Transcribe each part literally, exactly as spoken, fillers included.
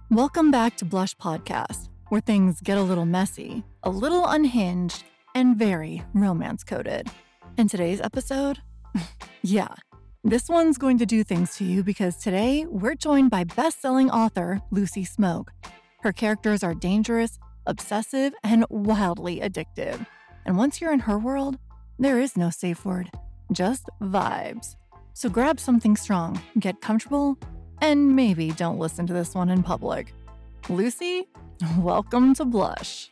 Welcome back to Blush Podcast, where things get a little messy, a little unhinged, and very romance-coded. In today's episode, yeah, this one's going to do things to you because today we're joined by best-selling author Lucy Smoke. Her characters are dangerous, obsessive, and wildly addictive. And once you're in her world, there is no safe word, just vibes. So grab something strong, get comfortable, and maybe don't listen to this one in public. Lucy, welcome to Blush.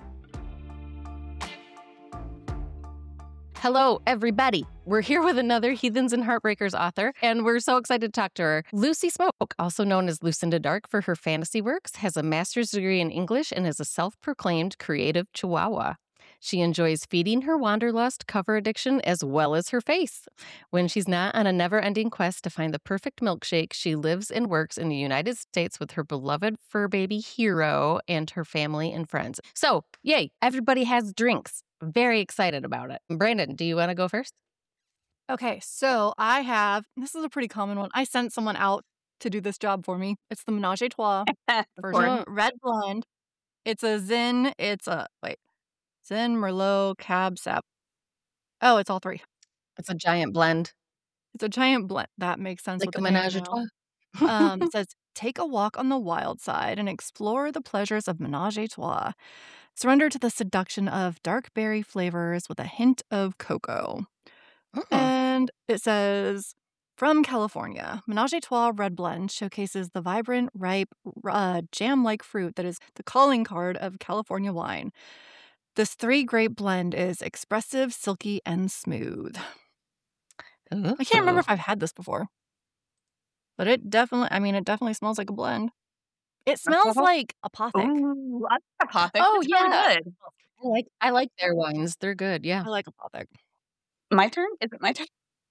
Hello, everybody. We're here with another Heathens and Heartbreakers author, and we're so excited to talk to her. Lucy Smoke, also known as Lucinda Dark for her fantasy works, has a master's degree in English and is a self-proclaimed creative chihuahua. She enjoys feeding her wanderlust, cover addiction, as well as her face. When she's not on a never-ending quest to find the perfect milkshake, she lives and works in the United States with her beloved fur baby Hero and her family and friends. So, yay, everybody has drinks. Very excited about it. Brandon, do you want to go first? Okay, so I have, this is a pretty common one. I sent someone out to do this job for me. It's the Menage a Trois version, red blend. It's a Zin, it's a, wait. Zin, Merlot, Cab, Sap. Oh, it's all three. It's a giant blend. It's a giant blend. That makes sense. Like with a the name menage a now. trois. um, it says, take a walk on the wild side and explore the pleasures of Menage a Trois. Surrender to the seduction of dark berry flavors with a hint of cocoa. Oh. And it says, from California, Menage a Trois Red Blend showcases the vibrant, ripe, uh, jam-like fruit that is the calling card of California wine. This three-grape blend is expressive, silky, and smooth. Ooh. I can't remember if I've had this before. But it definitely, I mean, it definitely smells like a blend. It smells like Apothic. Ooh, I like Apothic. Oh, It's yeah. really good. I like I like their wines. They're good, yeah. I like Apothic. My turn? Is it my turn?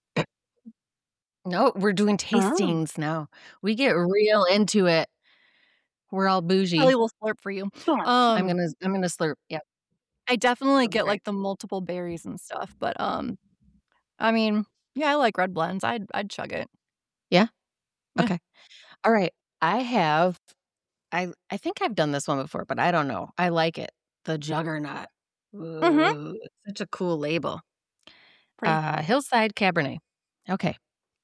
No, we're doing tastings now. We get real into it. We're all bougie. Kelly will slurp for you. Sure. Um, I'm gonna I'm gonna slurp. Yeah. I definitely get Okay. like the multiple berries and stuff, but um, I mean, yeah, I like red blends. I'd I'd chug it. Yeah? Yeah. Okay. All right. I have I I think I've done this one before, but I don't know. I like it. The Juggernaut. Mhm. Ooh, it's such a cool label. Pretty. Uh, Hillside Cabernet. Okay.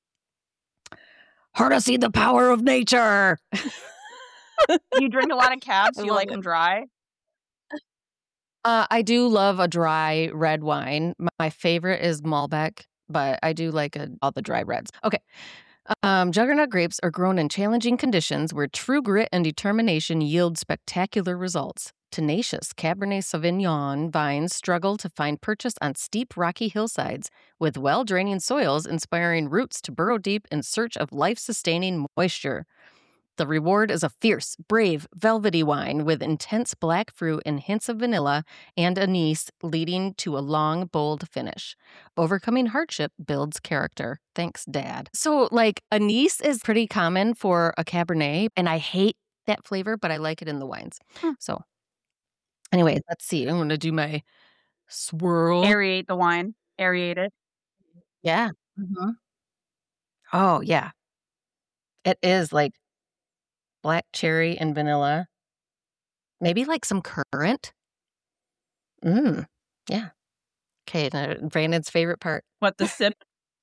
Hard to see the power of nature. You drink a lot of cabs? I Do you love like it. them dry? Uh, I do love a dry red wine. My favorite is Malbec, but I do like a, all the dry reds. Okay. Um, Juggernaut grapes are grown in challenging conditions where true grit and determination yield spectacular results. Tenacious Cabernet Sauvignon vines struggle to find purchase on steep, rocky hillsides, with well-draining soils inspiring roots to burrow deep in search of life-sustaining moisture. The reward is a fierce, brave, velvety wine with intense black fruit and hints of vanilla and anise, leading to a long, bold finish. Overcoming hardship builds character. Thanks, Dad. So, like, anise is pretty common for a Cabernet, and I hate that flavor, but I like it in the wines. Hmm. So, anyway, let's see. I'm going to do my swirl. Aerate the wine. Aerate it. Yeah. Mhm. Oh, yeah. It is like black cherry and vanilla. Maybe like some currant. Mmm. Yeah. Okay. Now Brandon's favorite part. What, the sip?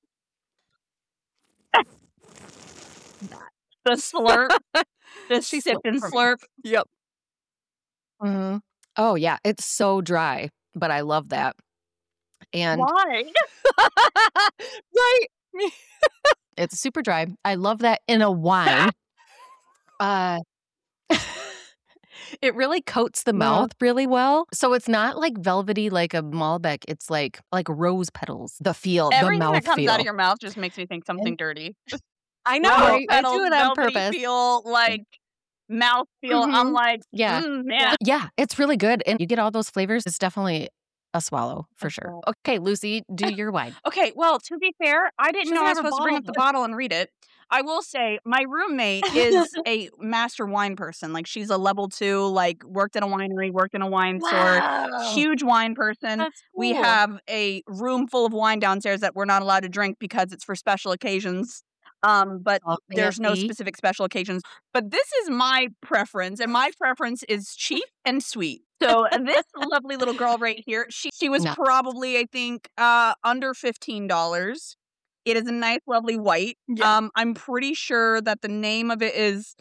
The slurp. The She sip slurped and for me. slurp. Yep. hmm Oh, yeah. It's so dry, but I love that. And Why? Right. it's super dry. I love that in a wine. uh, it really coats the Yeah. mouth really well. So it's not like velvety like a Malbec. It's like like rose petals. The feel, the Everything mouth that comes feel. out of your mouth just makes me think something And- dirty. I know. Rose right? I petals, do it on velvety purpose. feel, like mouth feel. I'm Mhm. like, Yeah. mm, man. Yeah, it's really good. And you get all those flavors. It's definitely a swallow for A sure. swallow. Okay, Lucy, do your wine. Okay, well, to be fair, I didn't She know doesn't I was have her supposed to bring up bottle. the bottle and read it. I will say my roommate is a master wine person. Like, she's a level two, like, worked in a winery, worked in a wine store, Wow. huge wine person. That's We cool. have a room full of wine downstairs that we're not allowed to drink because it's for special occasions. Um, but Oh, there's no fancy. specific special occasions. But this is my preference, and my preference is cheap and sweet. So this lovely little girl right here, she she was Nuts. probably, I think, uh, under fifteen dollars. It is a nice, lovely white. Yeah. Um, I'm pretty sure that the name of it is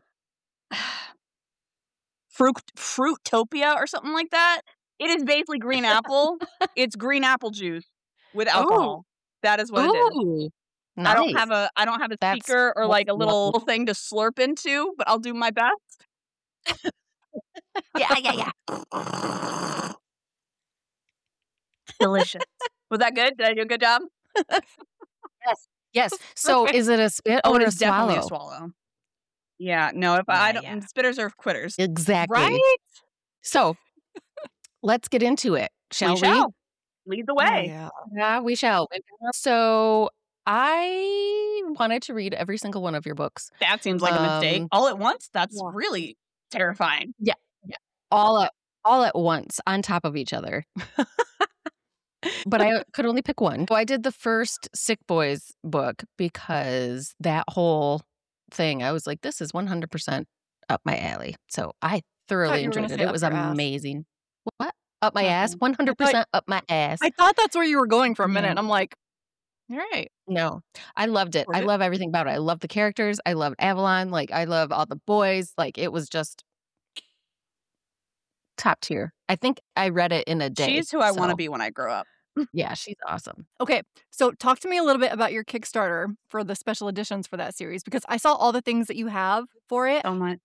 Fruit Fruitopia or something like that. It is basically green apple. It's green apple juice with alcohol. That is what it is. Ooh, I don't have nice. a I don't have a That's speaker or that's like a little lovely. thing to slurp into, but I'll do my best. Yeah, yeah, yeah. Delicious. Was that good? Did I do a good job? Yes, yes. So Perfect. is it a spit Oh, or it a is definitely a swallow? swallow. Yeah, no, if I Yeah, don't yeah. spitters are quitters. Exactly. Right? So let's get into it, shall We we? shall. Lead the Oh, way. yeah. Yeah, we shall. So I wanted to read every single one of your books. That seems like a mistake. Um, All at once? That's Yeah. really terrifying. yeah, yeah. All at all at once on top of each other. But I could only pick one. So I did the first Sick Boys book because that whole thing, I was like, this is one hundred percent up my alley. So I thoroughly you were gonna enjoyed it. say It up was your ass. amazing. What? Up my ass? Nothing. one hundred percent up my ass. I thought that's where you were going for a minute. Yeah. And I'm like, all right. No, I loved it. I Right. love everything about it. I love the characters. I love Avalon. Like, I love all the boys. Like, it was just top tier. I think I read it in a day. She's who I want to so, be when I grow up. Yeah, she's awesome. Okay, so talk to me a little bit about your Kickstarter for the special editions for that series, because I saw all the things that you have for it, So much.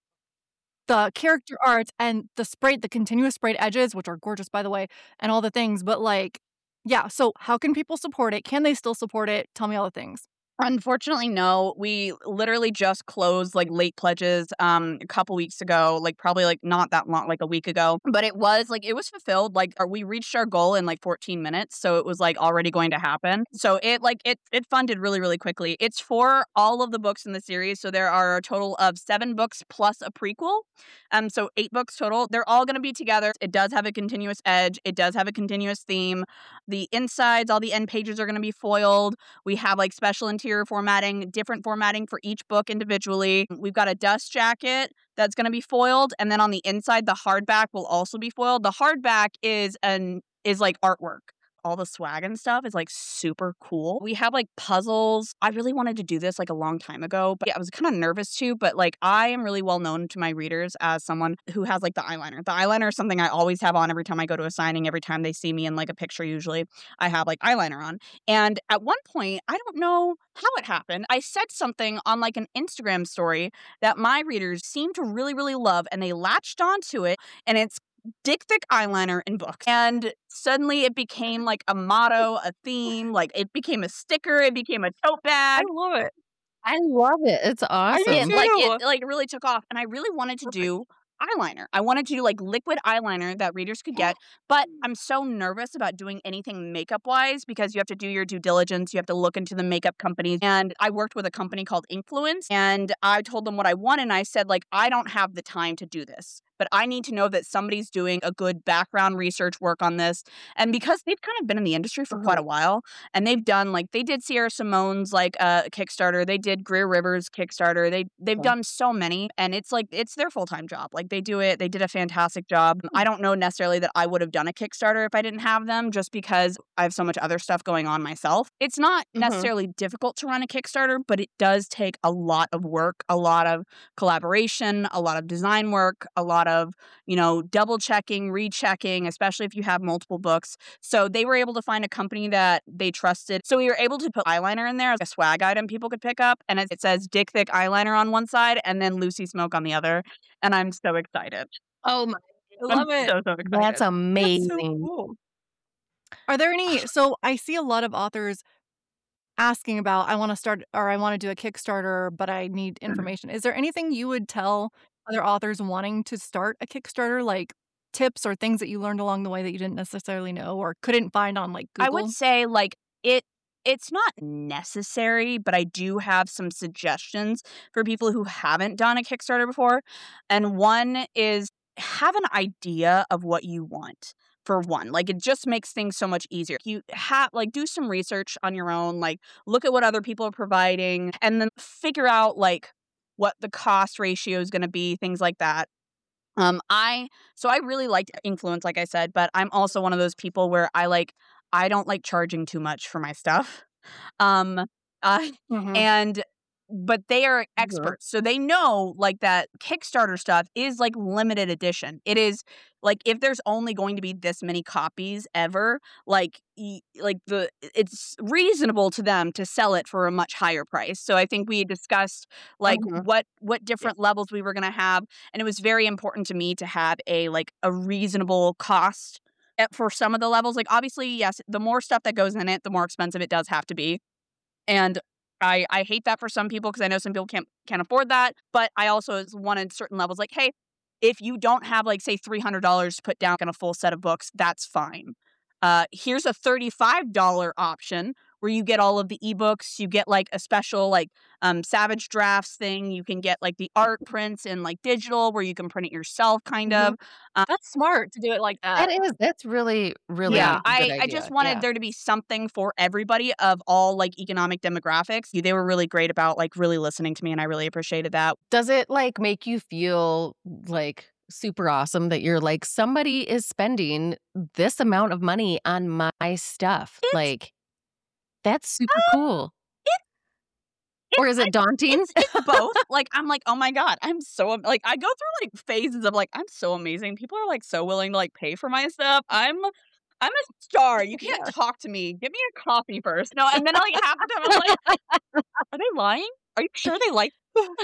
the character art and the sprayed, the continuous sprayed edges, which are gorgeous, by the way, and all the things. But like, yeah, so how can people support it? Can they still support it? Tell me all the things. Unfortunately, no. We literally just closed like late pledges um a couple weeks ago, like probably like not that long, like a week ago. But it was like it was fulfilled. Like our, we reached our goal in like fourteen minutes, so it was like already going to happen. So it like it it funded really really quickly. It's for all of the books in the series, so there are a total of seven books plus a prequel. Um, so eight books total. They're all going to be together. It does have a continuous edge. It does have a continuous theme. The insides, all the end pages are going to be foiled. We have like special interior formatting, different formatting for each book individually. We've got a dust jacket that's going to be foiled, and then on the inside, the hardback will also be foiled. The hardback is an is like artwork. All the swag and stuff is like super cool. We have like puzzles. I really wanted to do this like a long time ago, but yeah, I was kind of nervous too. But like, I am really well known to my readers as someone who has like the eyeliner. The eyeliner is something I always have on every time I go to a signing, every time they see me in like a picture, usually I have like eyeliner on. And at one point, I don't know how it happened, I said something on like an Instagram story that my readers seem to really, really love, and they latched onto it. And it's Dick Thick eyeliner in books. And suddenly it became like a motto, a theme, like it became a sticker, it became a tote bag. love it. I love it. It's awesome. It, too. like it like really took off, and I really wanted to do eyeliner. I wanted to do like liquid eyeliner that readers could get, but I'm so nervous about doing anything makeup wise because you have to do your due diligence. You have to look into the makeup companies. And I worked with a company called Influence, and I told them what I wanted, and I said, like, I don't have the time to do this, but I need to know that somebody's doing a good background research work on this. And because they've kind of been in the industry for quite a while, and they've done like they did Sierra Simone's like uh, Kickstarter, they did Greer Rivers Kickstarter, they they've Yeah. done so many, and it's like it's their full time job. Like they do it, they did a fantastic job. I don't know necessarily that I would have done a Kickstarter if I didn't have them, just because I have so much other stuff going on myself. It's not Mhm. necessarily difficult to run a Kickstarter, but it does take a lot of work, a lot of collaboration, a lot of design work, a lot of, you know, double checking, rechecking, especially if you have multiple books. So they were able to find a company that they trusted. So we were able to put eyeliner in there as a swag item people could pick up. And it says Dick Thick eyeliner on one side and then Lucy Smoke on the other. And I'm so excited. Oh my, I love I'm it. so, so excited. that's That's so amazing. cool. Are there any? So I see a lot of authors asking about, I want to start or I want to do a Kickstarter, but I need information. Is there anything you would tell other authors wanting to start a Kickstarter, like tips or things that you learned along the way that you didn't necessarily know or couldn't find on like I Google? would say like it it's not necessary, but I do have some suggestions for people who haven't done a Kickstarter before. And one is have an idea of what you want. for one. Like, it just makes things so much easier. You have, like, do some research on your own, like, look at what other people are providing, and then figure out, like, what the cost ratio is going to be, things like that. Um, I, so I really liked Influence, like I said, but I'm also one of those people where I like, I don't like charging too much for my stuff. Um, uh, Mhm. and, but they are Mhm. experts. So they know like that Kickstarter stuff is like limited edition. It is like, if there's only going to be this many copies ever, like, y- like the, it's reasonable to them to sell it for a much higher price. So I think we discussed like Mhm. what, what Yeah. different levels we were going to have. And it was very important to me to have a, like a reasonable cost at- for some of the levels. Like, obviously, yes, the more stuff that goes in it, the more expensive it does have to be. And I, I hate that for some people because I know some people can't can't afford that. But I also wanted certain levels like, hey, if you don't have like say three hundred dollars to put down on a full set of books, that's fine. Uh, here's a thirty-five dollars option where you get all of the ebooks. You get like a special like um, Savage Drafts thing. You can get like the art prints in like digital where you can print it yourself, kind Mhm. of. Um, That's smart to do it like that. That is that's really, really yeah, good I, I idea. just wanted Yeah. there to be something for everybody of all like economic demographics. They were really great about like really listening to me, and I really appreciated that. Does it like make you feel like super awesome that you're like somebody is spending this amount of money on my stuff? It's Like that's super uh, cool. it, Or it's is it daunting? it's it's both. Like, I'm like, oh my god, I'm so am- like I go through like phases of like I'm so amazing. People are like so willing to like pay for my stuff. I'm I'm a star. You can't Yeah. talk to me. Give me a coffee first. No, and then like half the time I'm like, are they lying? Are you sure they like?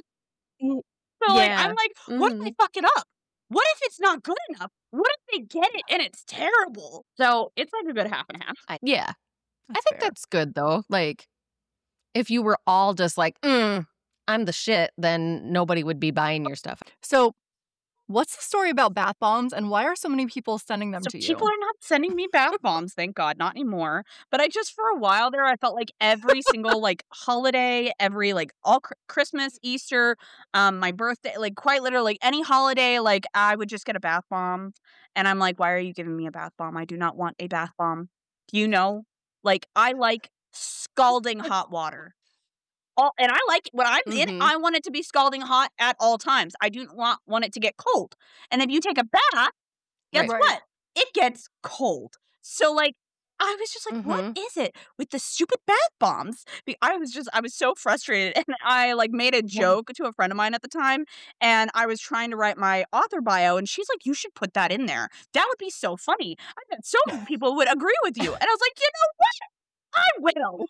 Mm, So like I'm Yeah. like, what if Mhm. they fuck it up? What if it's not good enough? What if they get it and it's terrible? So it's like a good half and half. I- Yeah. I That's think fair. that's good though. Like if you were all just like, mm, I'm the shit, then nobody would be buying your stuff. So, what's the story about bath bombs, and why are so many people sending them So to people you? are not sending me bath bombs, thank God, not anymore. But I just for a while there, I felt like every single like holiday, every like all cr- Christmas, Easter, um, my birthday, like quite literally like any holiday, like I would just get a bath bomb, and I'm like, why are you giving me a bath bomb? I do not want a bath bomb. Do you know? Like I like scalding hot water. All, and I like when I'm in, Mhm. I want it to be scalding hot at all times. I do not want, want it to get cold. And if you take a bath, guess Right. Right. what? It gets cold. So like I was just like, what Mhm. is it with the stupid bath bombs? Be- I was just I was so frustrated, and I like made a Yeah. joke to a friend of mine at the time, and I was trying to write my author bio, and she's like, you should put that in there. That would be so funny. I bet so many people would agree with you. And I was like, you know what? I will.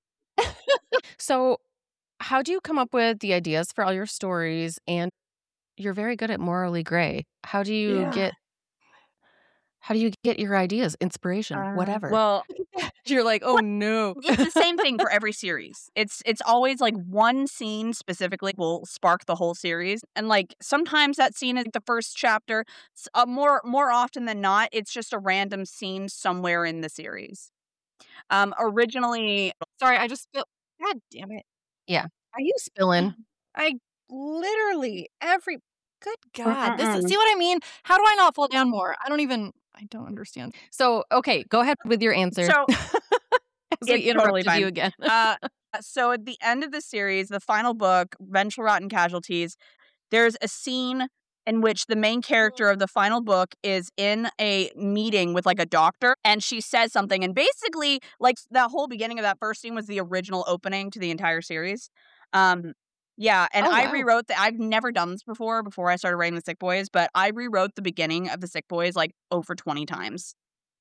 So, how do you come up with the ideas for all your stories? And you're very good at Morally Gray. How do you Yeah. get how do you get your ideas, inspiration, Uh, whatever? Well, You're like, oh no. it's the same thing for every series. It's it's always like one scene specifically will spark the whole series, and like sometimes that scene is the first chapter. S- Uh, more more often than not, it's just a random scene somewhere in the series. Um, originally, Sorry, I just spilled. God damn it. Yeah. Are you spilling? I literally every. Good God. This is, Mm-mm-mm. see what I mean? How do I not fall down more? I don't even, I don't understand. So, okay, go ahead with your answer. So As we it's totally interrupted fine. you again. uh, so at the end of the series, the final book, Vengeful Rotten Casualties, there's a scene in which the main character of the final book is in a meeting with like a doctor, and she says something, and basically like the whole beginning of that first scene was the original opening to the entire series. Um yeah, and Oh, I wow. rewrote that. I've never done this before before I started writing the Sick Boys, but I rewrote the beginning of the Sick Boys like over twenty times.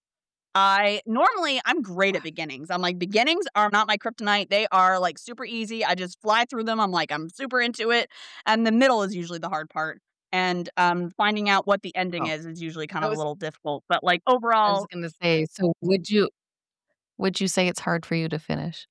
I normally I'm great at beginnings. I'm like, beginnings are not my kryptonite. They are like super easy. I just fly through them. I'm like, I'm super into it. And the middle is usually the hard part. And um finding out what the ending Oh, is is usually kind I of a was little difficult. But like I was overall, gonna say, so would you would you say it's hard for you to finish?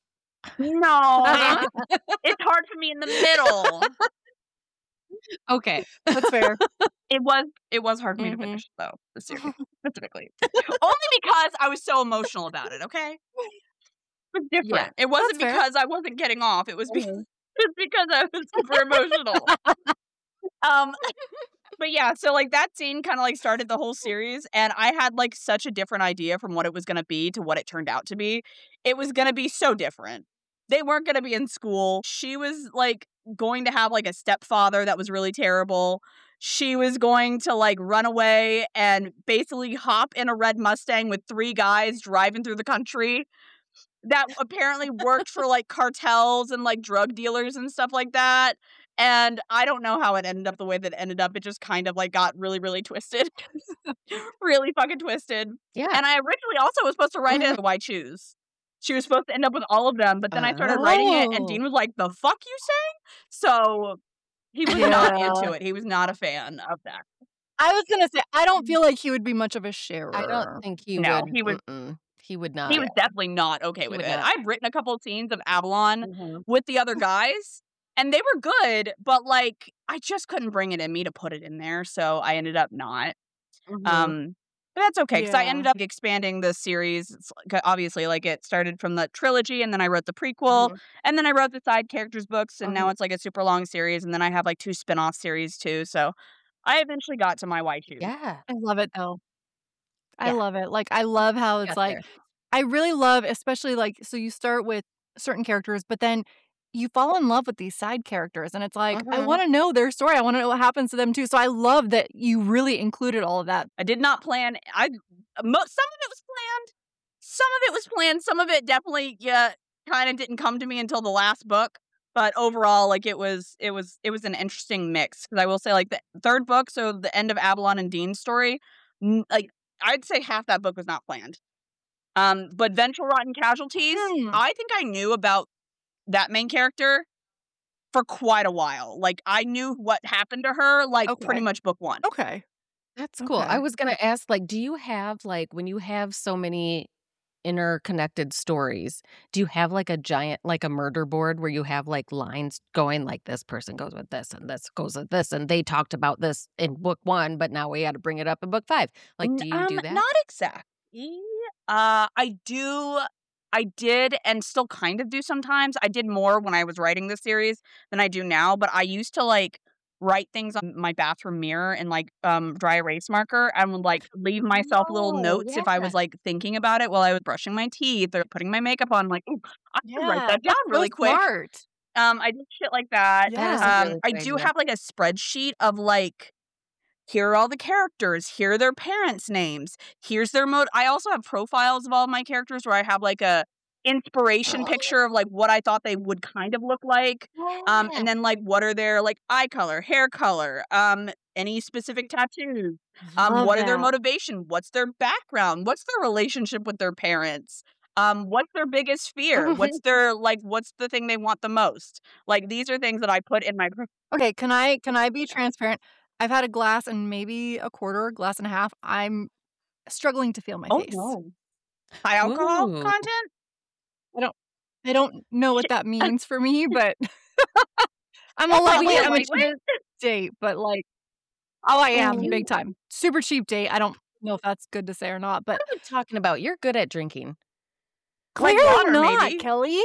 no. It's hard for me in the middle. Okay. That's fair. It was it was hard for me to Mhm. finish though, the series specifically. Only because I was so emotional about it, okay? It was Yeah. different. It wasn't That's fair. because I wasn't getting off. It was, be- Mhm. it was because I was super emotional. Um But yeah, so like that scene kind of like started the whole series, and I had like such a different idea from what it was going to be to what it turned out to be. It was going to be so different. They weren't going to be in school. She was like going to have like a stepfather that was really terrible. She was going to like run away and basically hop in a red Mustang with three guys driving through the country that apparently worked for like cartels and like drug dealers and stuff like that. And I don't know how it ended up the way that it ended up. It just kind of like got really, really twisted. Really fucking twisted. Yeah. And I originally also was supposed to write it as Why Choose. She was supposed to end up with all of them, but then I started writing it, and Oh. Dean was like, "The fuck you saying?" So he was not into it. He was not a fan of that. I was gonna say, I don't feel like he would be much of a sharer. I don't think he No, would. he was- mm-mm. He would not. He was definitely not okay He with would it. not. I've written a couple of scenes of Avalon Mhm. with the other guys, and they were good, but like I just couldn't bring it in me to put it in there, so I ended up not. Mhm. Um, but that's okay because I Yeah. ended up expanding the series. It's like, obviously, like it started from the trilogy, and then I wrote the prequel, Mhm. and then I wrote the side characters books, and Mhm. now it's like a super long series, and then I have like two spin-off series too. So I eventually got to my Why Choose. Yeah. I love it though. I Yeah. love it. Like I love how it's Got like there. I really love, especially like so you start with certain characters, but then you fall in love with these side characters, and it's like I Mhm. want to know their story. I want to know what happens to them too. So I love that you really included all of that. I did not plan. I mo- some of it was planned, some of it was planned, some of it definitely yeah kind of didn't come to me until the last book. But overall, like it was, it was, it was an interesting mix. Because I will say, like the third book, so the end of Avalon and Dean's story, n- like I'd say half that book was not planned. Um, but Vengeful Rotten Casualties, Hmm. I think I knew about that main character for quite a while. Like I knew what happened to her, like pretty Okay. much book one. Okay. That's cool. I Okay. was gonna ask, like, do you have like when you have so many interconnected stories, do you have like a giant like a murder board where you have like lines going like this person goes with this and this goes with this and they talked about this in book one, but now we got to bring it up in book five? Like, do you um, do that? Not exactly. Uh, I do. I did, and still kind of do sometimes. I did more when I was writing this series than I do now. But I used to like write things on my bathroom mirror and like um dry erase marker, and would like leave myself little Oh, notes if I was yeah. like thinking about it while I was brushing my teeth or putting my makeup on. Like, ooh, I can write Yeah, that down that's so really quick. smart. Um, I did shit like that. That is a Yeah. Um, really I good do idea. have like a spreadsheet of like, here are all the characters, here are their parents' names, here's their mode. I also have profiles of all of my characters where I have like a inspiration picture of like what I thought they would kind of look like. Um, Yeah. and then like what are their like eye color, hair color, um, any specific tattoos, um, Love what are their that. motivation, what's their background, what's their relationship with their parents. Um, what's their biggest fear? What's their like what's the thing they want the most? Like these are things that I put in my Okay, can I can I be transparent? I've had a glass and maybe a quarter, glass and a half. I'm struggling to feel my Oh face. no. High alcohol Ooh. content? I don't I don't know what that means for me, but I'm a That's lightweight. probably a I'm a lightweight. cheap date, but like oh, I am You- big time. Super cheap date. I don't know if that's good to say or not, but What are you talking about? You're good at drinking. Like clearly water, not, maybe. Kelly.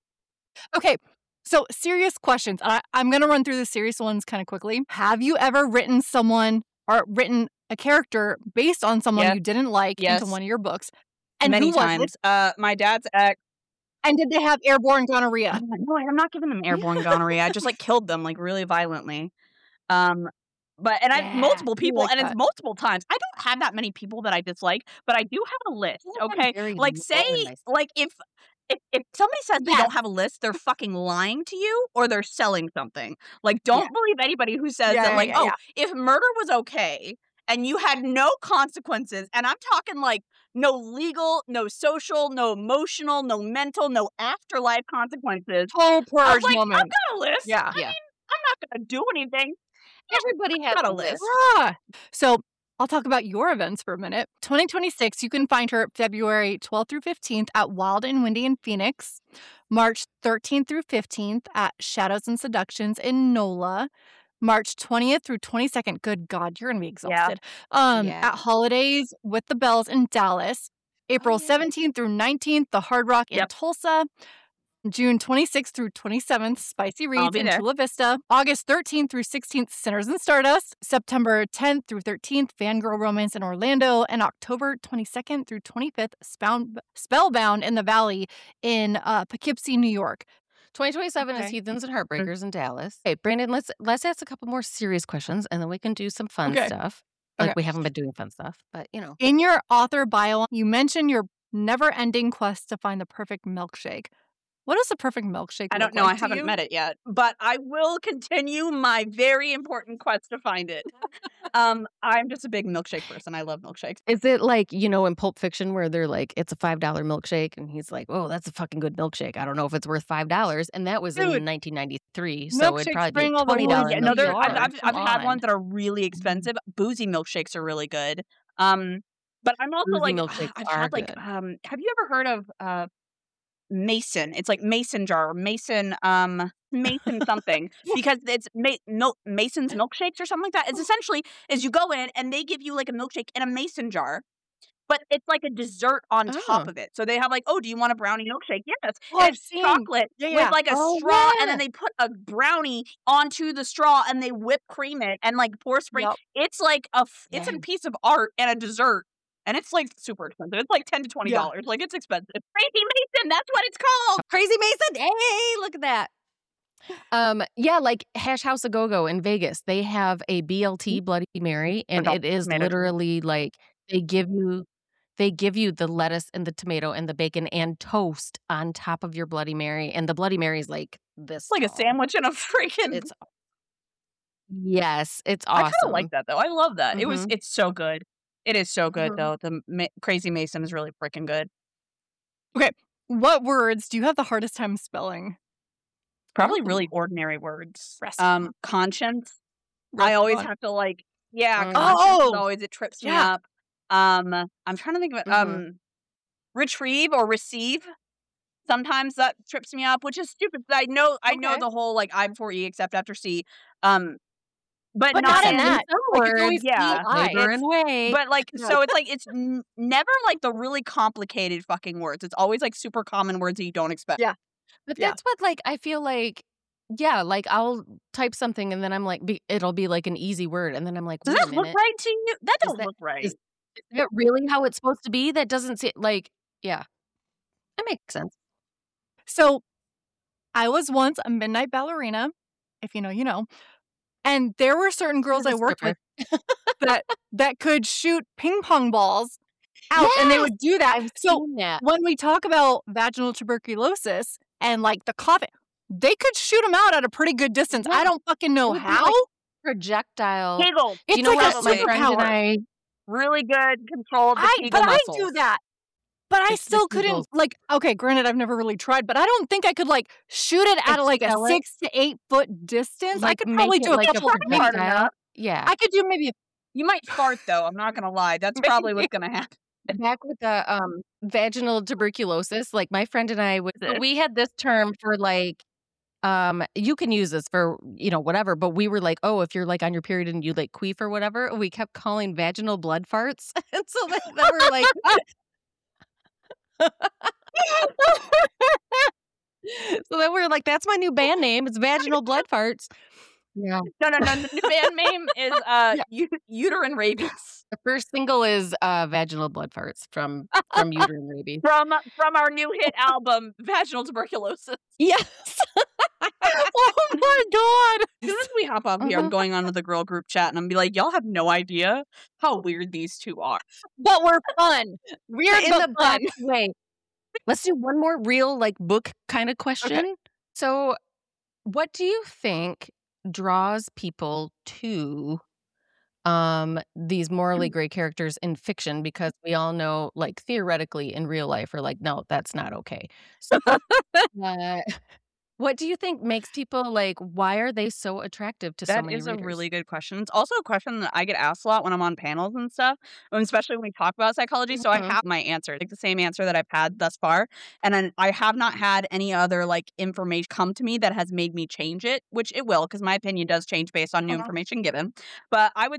Okay, so serious questions. And I, I'm going to run through the serious ones kind of quickly. Have you ever written someone or written a character based on someone Yes. you didn't like Yes. into one of your books? And Many who was times. it? Uh, my dad's ex. And did they have airborne gonorrhea? No, I'm not giving them airborne gonorrhea. I just like killed them like really violently. Um, but and I Yeah, multiple you people, like and that. it's multiple times. I don't have that many people that I dislike, but I do have a list. I'm Okay, very like low say in my- like if. If, if somebody says they Yes. don't have a list, they're fucking lying to you or they're selling something. Like, don't Yeah. believe anybody who says Yeah, that, yeah, like, yeah, oh, yeah. if murder was okay and you had no consequences, and I'm talking like no legal, no social, no emotional, no mental, no afterlife consequences. Toe I was purge like, moment. I've got a list. Yeah. I Yeah. mean, I'm not going to do anything. Everybody has got a a list. list. Ah. So I'll talk about your events for a minute. twenty twenty-six, you can find her February twelfth through fifteenth at Wild and Windy in Phoenix, March thirteenth through fifteenth at Shadows and Seductions in NOLA, March twentieth through twenty-second. Good God, you're going to be exhausted. Um, Yeah. At Holidays with the Bells in Dallas, April yeah. seventeenth through nineteenth, the Hard Rock in Yep. Tulsa, June twenty-sixth through twenty-seventh, Spicy I'll Reads be in there. Chula Vista. August thirteenth through sixteenth, Sinners and Stardust. September tenth through thirteenth, Fangirl Romance in Orlando. And October twenty-second through twenty-fifth, Spound- Spellbound in the Valley in uh, Poughkeepsie, New York. twenty twenty-seven Okay. is Heathens and Heartbreakers in Dallas. Okay, Brandon, let's let's ask a couple more serious questions, and then we can do some fun Okay. stuff. Like Okay. we haven't been doing fun stuff, but you know. In your author bio, you mention your never-ending quest to find the perfect milkshake. What does the perfect milkshake I look don't know. like I to haven't you? met it yet, but I will continue my very important quest to find it. um, I'm just a big milkshake person. I love milkshakes. Is it like, you know, in Pulp Fiction where they're like, it's a five dollar milkshake, and he's like, oh, that's a fucking good milkshake. I don't know if it's worth five dollars. And that was Dude, in nineteen ninety-three, so it'd milkshakes probably be bring a all the twenty rules dollar Yeah, in no, the there. I've jar. I've, I've Come had ones on. that are really expensive. Boozy milkshakes are really good. Um, but I'm also Boozy like, milkshakes I've are had like, good. um, have you ever heard of uh Mason? It's like Mason jar, Mason, um, Mason something because it's ma- no Mason's milkshakes or something like that. It's essentially is you go in and they give you like a milkshake in a Mason jar. But it's like a dessert on top Oh. of it. So they have like, oh, do you want a brownie milkshake? Yes. Oh, And I've it's seen. chocolate Yeah, with yeah. like a Oh, straw, and yeah. then they put a brownie onto the straw and they whip cream it and like pour spring. Yep. It's like a f- it's Yeah. a piece of art and a dessert. And it's like super expensive. It's like ten to twenty Yeah. dollars. Like it's expensive. Crazy Mason, that's what it's called. Crazy Mason. Hey, look at that. Um, yeah, like Hash House a Go-Go in Vegas. They have a B L T Bloody Mary, and Adult it is tomatoes. literally like they give you they give you the lettuce and the tomato and the bacon and toast on top of your Bloody Mary, and the Bloody Mary is like this It's like a tall. sandwich and a freaking. It's yes, it's I kind of like awesome. that though. I love that. It was. Mhm. It's so good. It is so good Mhm. though. The Ma- Crazy Mason is really freaking good. Okay. What words do you have the hardest time spelling? Probably really Ooh. ordinary words. Restaurant. Um, conscience. I always Restaurant. have to like, yeah, Mm. conscience is Oh, always it trips me yeah. up. Um, I'm trying to think of it. Mhm. Um, retrieve or receive. Sometimes that trips me up, which is stupid. 'Cause I know, I know Okay. the whole like I before E except after C. Um, but But not not in in that. some Like, it's always words, yeah. E I. neighbor It's and way. but like Yeah. so it's like it's n- never like the really complicated fucking words. It's always like super common words that you don't expect. Yeah. But Yeah. that's what like I feel like yeah, like I'll type something and then I'm like be, it'll be like an easy word and then I'm like, Does wait a that look minute. right to you? That Is don't that look right. is, is that really how it's supposed to be? That doesn't seem like yeah. That makes sense. So I was once a midnight ballerina, if you know, you know. And there were certain girls You're I the worked with stripper. that that could shoot ping pong balls out, and they Yes, would do that. I've So seen that. when we talk about vaginal tuberculosis and like the coughing, they could shoot them out at a pretty good distance. Yeah. I don't fucking It know would be how. like projectile. Kegel. Do It's you know like a what my friend and superpower. I Really good control of the I Kegel but I muscles. do that. But I it's the still couldn't Kegels. like okay, granted I've never really tried, but I don't think I could like shoot it at a, like a Expel it. six to eight foot distance. I Like could make probably it do a like a couple maybe hard projectile. enough. Yeah. I could do maybe a You might fart though. I'm not gonna lie. That's probably what's gonna happen. Back with the um vaginal tuberculosis, like my friend and I would so This. we had this term for like um you can use this for you know whatever, but we were like, oh, if you're like on your period and you like queef or whatever, we kept calling vaginal blood farts. And so like then we're like so then we're like, that's my new band name. It's vaginal blood farts. Yeah. No, no, no. The new band name is uh Yeah. u- uterine rabies The first single is uh vaginal blood farts from from uterine rabies. from from our new hit album, Vaginal Tuberculosis. Yes. Oh my god. As soon as we hop off here, I'm Mhm. going onto the girl group chat and I'm be like, y'all have no idea how weird these two are. But we're fun. Weird In but the fun. best way. Let's do one more real like book kind of question. So, what do you think draws people to um these morally gray characters in fiction? Because we all know, like theoretically, in real life, we're like, no, that's not okay. So, uh, what do you think makes people like? Why are they so attractive to so That many is a readers? really good question. It's also a question that I get asked a lot when I'm on panels and stuff, and especially when we talk about psychology. So I Mhm. have my answer, like the same answer that I've had thus far. And then I have not had any other like information come to me that has made me change it, which it will, because my opinion does change based on new Uh-huh. information given. But I would say that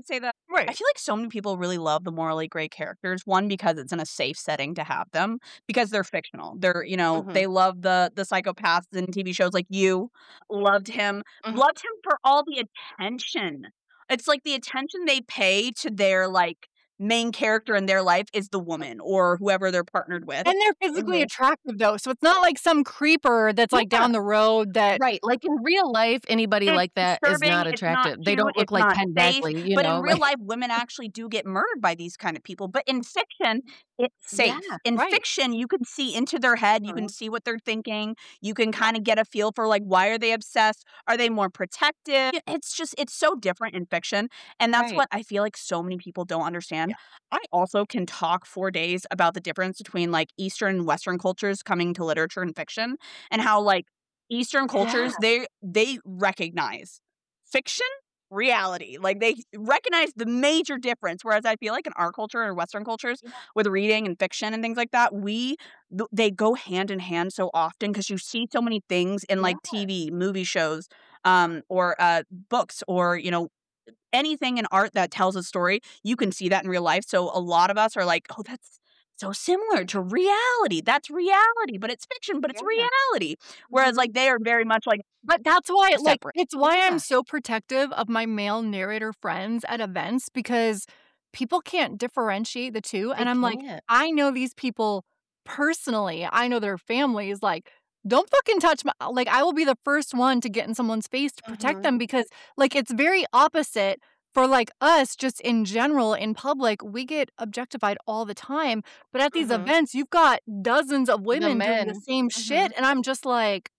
Right. I feel like so many people really love the morally gray characters. One, because it's in a safe setting to have them, because they're fictional. They're, you know, Mhm. they love the the psychopaths in T V shows like You. Loved him. Mhm. Loved him for all the attention. It's like the attention they pay to their like main character in their life is the woman or whoever they're partnered with. And they're physically Mhm. attractive though, so it's not like some creeper that's like Yeah. down the road that Right, like in real life, anybody It's like that is disturbing, not it's not attractive. They cute, don't look it's like not Penn safe, Badgley, you but in know, real like life, women actually do get murdered by these kind of people, but in fiction, it's Yeah, safe. In right. fiction, you can see into their head, you can Mhm. see what they're thinking, you can Yeah. kinda get a feel for, like, why are they obsessed? Are they more protective? It's just it's so different in fiction, and that's Right. what I feel like so many people don't understand. Yeah. I also can talk for days about the difference between, like, Eastern and Western cultures coming to literature and fiction, and how, like, Eastern cultures, Yeah. they they recognize fiction, reality. Like, they recognize the major difference, whereas I feel like in our culture or Western cultures Yeah. with reading and fiction and things like that, we th they go hand in hand so often because you see so many things in, like, Yeah. T V, movie shows, um, or, uh, books or, you know, anything in art that tells a story, you can see that in real life, so a lot of us are like, "Oh, that's so similar to reality. That's reality, but it's fiction, but it's Yeah. reality." Whereas, Mhm. like, they are very much, like, But that's why, like, separate. it's why Yeah. I'm so protective of my male narrator friends at events because people can't differentiate the two, They and I'm like, can't. I know these people personally, I know their families, like, don't fucking touch my like, I will be the first one to get in someone's face to protect Mhm. them because, like, it's very opposite for, like, us just in general in public, we get objectified all the time, but at these Mhm. events, you've got dozens of The women doing the men. same shit, Mhm. and I'm just like,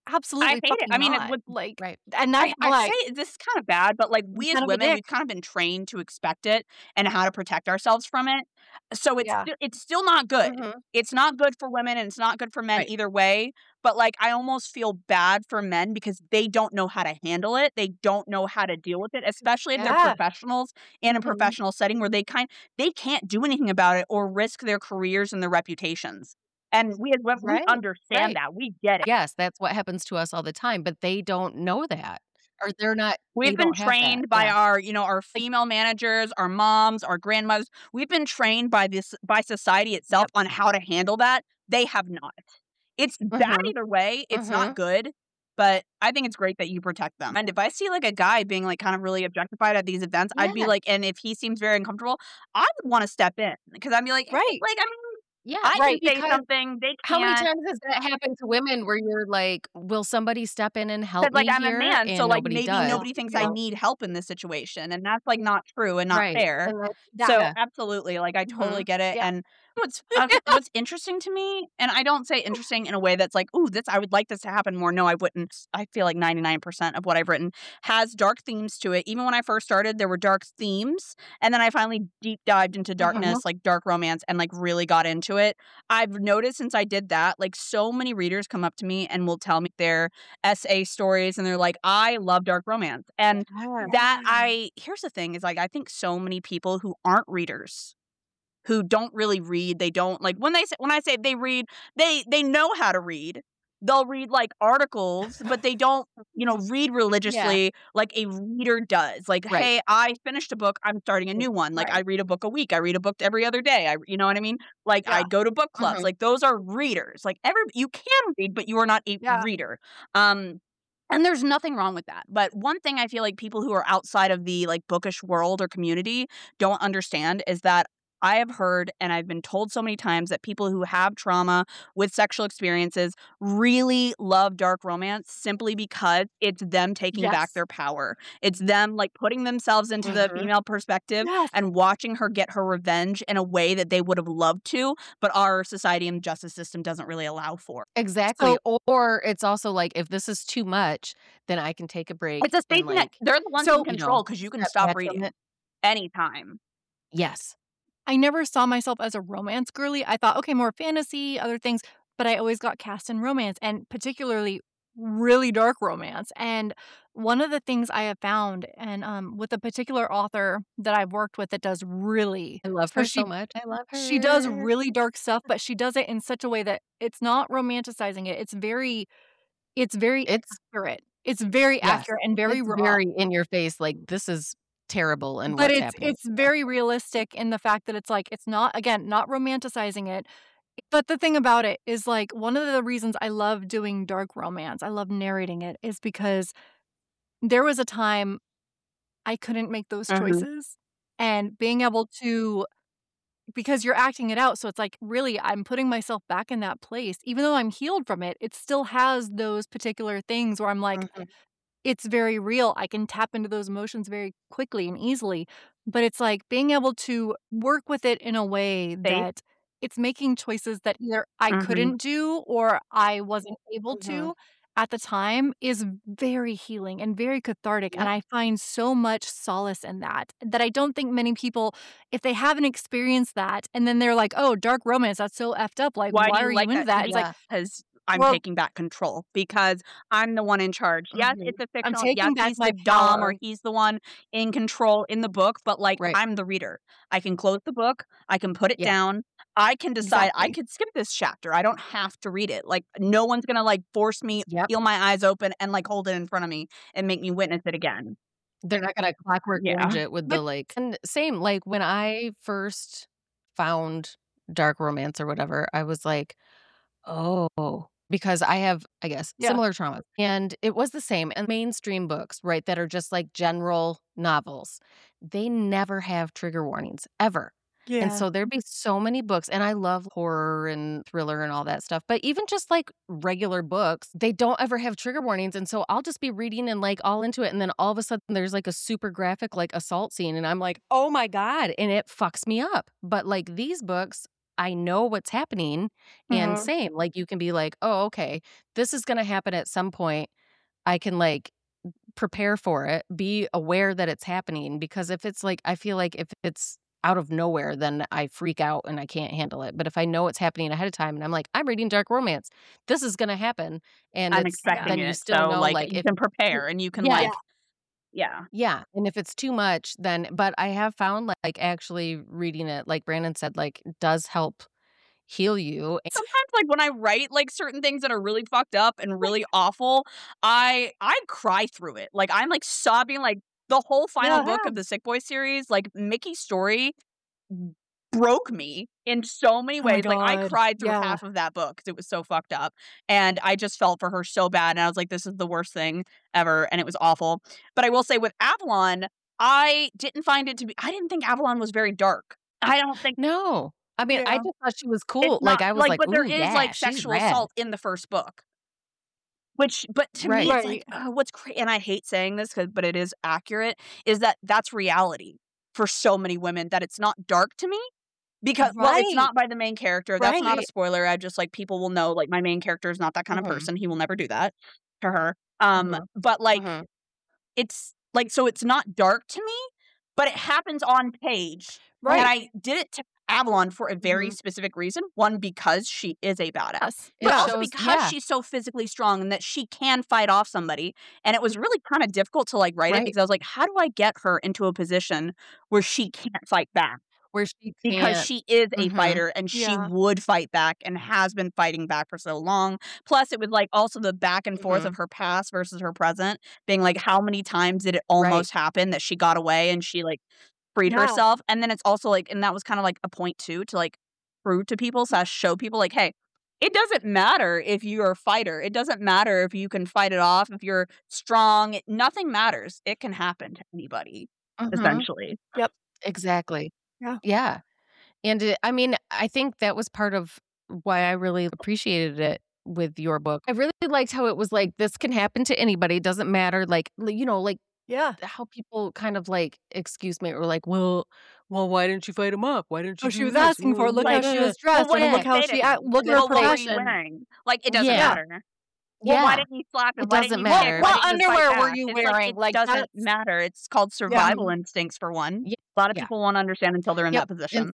I absolutely hate it. fucking I mean, it not. would Like, Right. and that's I I why say this is kinda bad, but, like, I'm we as kind of a women, we've dick. kind of been trained to expect it and how to protect ourselves from it. So it's Yeah. still it's still not good. Mhm. It's not good for women, and it's not good for men Right. either way, but, like, I almost feel bad for men because they don't know how to handle it. They don't know how to deal with it, especially if they're Yeah. professionals in a Mhm. professional setting where they kind they can't do anything about it or risk their careers and their reputations. And we as women, we Right. understand Right. that. We get it. Yes, that's what happens to us all the time, but they don't know that, or they're not they We've been don't have that. trained by Yeah. our, you know, our Like, female managers, our moms, our grandmothers. We've been trained by this by society itself yep. on how to handle that. They have not. It's bad Mhm. either way. It's not Mhm. good, but I think it's great that you protect them. And if I see like a guy being like kind of really objectified at these events, I'd be Yeah. like, and if he seems very uncomfortable, I would want to step in because I'd be like, hey, Right. like I mean, Yeah, I can Right. say because something, they how many can't. times has that happened to women where you're like, "Will somebody step in and help Because, like, me I'm a here?" man, so, And like, nobody maybe does, Yeah. nobody thinks you I Yeah. know? need help in this situation, and that's, like, not true and not Right. fair. And that's Yeah. So, yeah. absolutely, like, I totally Mhm. get it, Yeah. and what's okay, what's interesting to me and I don't say interesting in a way that's like, "Ooh, this I would like this to happen more." No, I wouldn't. I feel like ninety-nine percent of what I've written has dark themes to it. Even when I first started, there were dark themes, and then I finally deep dived into Mhm. darkness, like, dark romance, and, like, really got into it. I've noticed since I did that, like, so many readers come up to me and will tell me their S A stories, and they're like, "I love dark romance." And Yeah. that Yeah. I here's the thing is, like, I think so many people who aren't readers, who don't really read, they don't like, when they say when I say they read, they they know how to read. They'll read, like, articles, but they don't, you know, read Yeah. religiously like a reader does. Like, Right. "Hey, I finished a book, I'm starting a new one." Like, I Right. read a book a week, I read a book every other day, I you know what I mean? Like, I Yeah. go to book clubs, Mhm. like, those are readers. Like, every you can read, but you are not a Yeah. reader. Um and there's nothing wrong with that. But one thing I feel like people who are outside of the, like, bookish world or community don't understand is that I have heard and I've been told so many times that people who have trauma with sexual experiences really love dark romance simply because it's them taking back Yes. their power. It's them, like, putting themselves into the Mhm. female perspective Yes. and watching her get her revenge in a way that they would have loved to, but our society and justice system doesn't really allow for. Exactly. So Or it's also like, if this is too much, then I can take a break It's a and, safety net. like, They're the ones in so you know, control because you can step stop back from reading it. anytime. Yes. I never saw myself as a romance girly. I thought, okay, more fantasy, other things, but I always got cast in romance and particularly really dark romance. And one of the things I have found, and um, with a particular author that I've worked with that does really, I love her because so she much. I love she does her. really dark stuff, but she does it in such a way that it's not romanticizing it. It's very, it's very It's accurate. It's very yes. accurate and very It's raw. very in your face, like, this is terrible in But what's it's happening. it's very realistic in the fact that it's like it's not again not romanticizing it. But the thing about it is like one of the reasons I love doing dark romance, I love narrating it, is because there was a time I couldn't make those Mhm. choices, and being able to because you're acting it out, so it's like really I'm putting myself back in that place. Even though I'm healed from it, it still has those particular things where I'm like, Mhm. it's very real. I can tap into those emotions very quickly and easily. But it's like being able to work with it in a way Safe. that it's making choices that either I Mhm. couldn't do or I wasn't able Mhm. to at the time is very healing and very cathartic. And Yep. I find so much solace in that, that I don't think many people, if they haven't experienced that and then they're like, oh, dark romance, that's so effed up. Like, Why do why you are like you into that to that? be? It's like, Yeah. Because I'm well, taking back control because I'm the one in charge. Yes, mhm, it's a I'm fictional. Yes, taking back he's my the dom or power. he's the one in control in the book, but like Right. I'm the reader. I can close the book. I can put it Yeah. down. I can decide I Exactly. could skip this chapter. I don't have to read it. Like no one's gonna like force me, Yep. peel my eyes open, and like hold it in front of me and make me witness it again. They're not gonna clockwork orange Yeah. it with the like and same, like when I first found dark romance or whatever, I was like, oh, because I have, I guess, Yeah. similar traumas. And it was the same. And mainstream books, right, that are just like general novels, they never have trigger warnings ever. And Yeah. so there'd be so many books, and I love horror and thriller and all that stuff. But even just like regular books, they don't ever have trigger warnings. And so I'll just be reading and like all into it. And then all of a sudden there's like a super graphic, like assault scene. And I'm like, oh my God. And it fucks me up. But like these books, I know what's happening. And Mhm. same, like you can be like, oh, okay, this is going to happen at some point. I can like prepare for it, be aware that it's happening. Because if it's like, I feel like if it's out of nowhere, then I freak out and I can't handle it. But if I know it's happening ahead of time and I'm like, I'm reading dark romance, this is going to happen. And I'm it's, expecting then you it. still So know, like like, you if, can prepare and you can yeah, like yeah. yeah. And if it's too much, then, but I have found like actually reading it, like Brandon said, like does help heal you. Sometimes like when I write like certain things that are really fucked up and really awful, I I cry through it. Like I'm like sobbing like the whole final Yeah. book of the Sick Boy series, like Mickey's story broke me in so many Oh my ways. Like I God. cried through Yeah. half of that book because it was so fucked up. And I just felt for her so bad. And I was like, this is the worst thing ever. And it was awful. But I will say with Avalon, I didn't find it to be I didn't think Avalon was very dark. I don't think No. I mean, I Yeah. just thought she was it's cool. Like, not I was like like, but there ooh, is yeah, like she's sexual rad. assault in the first book. Which but to me, Right. it's like, Right. uh, what's cra and I hate saying this 'cause but it is accurate, is that that's reality for so many women, that it's not dark to me because well, it's Right. not by the main character. That's not a Right. spoiler. I just like people will know, like, my main character is not that kind of Mhm. person. He will never do that to her. Um, Mhm. but, like, Mhm. it's like, so it's not dark to me, but it happens on page. And Right. I did it to Avalon for a very Mhm. specific reason. One, because she is a badass, Yes. It but Yeah. also shows because yeah. she's so physically strong and that she can fight off somebody. And it was really kind of difficult to like write it Right. because I was like, how do I get her into a position where she can't fight back? Where she Because can't she is a Mhm. fighter and she Yeah. would fight back and has been fighting back for so long. Plus, it was like also the back and forth Mhm. of her past versus her present, being like, how many times did it Right. almost happen that she got away and she like freed Yeah. herself? And then it's also like, and that was kind of like a point too to like prove to people slash show people like, hey, it doesn't matter if you're a fighter. It doesn't matter if you can fight it off, if you're strong. Nothing matters. It can happen to anybody, Mhm. essentially. Yep. Exactly. Yeah. Yeah. And it, I mean, I think that was part of why I really appreciated it with your book. I really liked how it was like, this can happen to anybody. It doesn't matter. Like, li- you know, like Yeah. how people kind of like, excuse me, or like, well, well, why didn't you fight him up? Why didn't you Oh, do she was this? asking for it. Well, Look how Like, she da- was well, dressed what and did look you how say she to act. him? Look at her Well, what were you profession. wearing? Like, it doesn't Yeah. matter. Well, Yeah. why didn't you slap him? It Why doesn't didn't you kick? matter. Why What didn't you fight underwear were back? you It's like, wearing? it Like, doesn't that's matter. It's called Yeah. survival instincts for one. Yeah. A lot of Yeah. people won't understand until they're in Yep. that And position.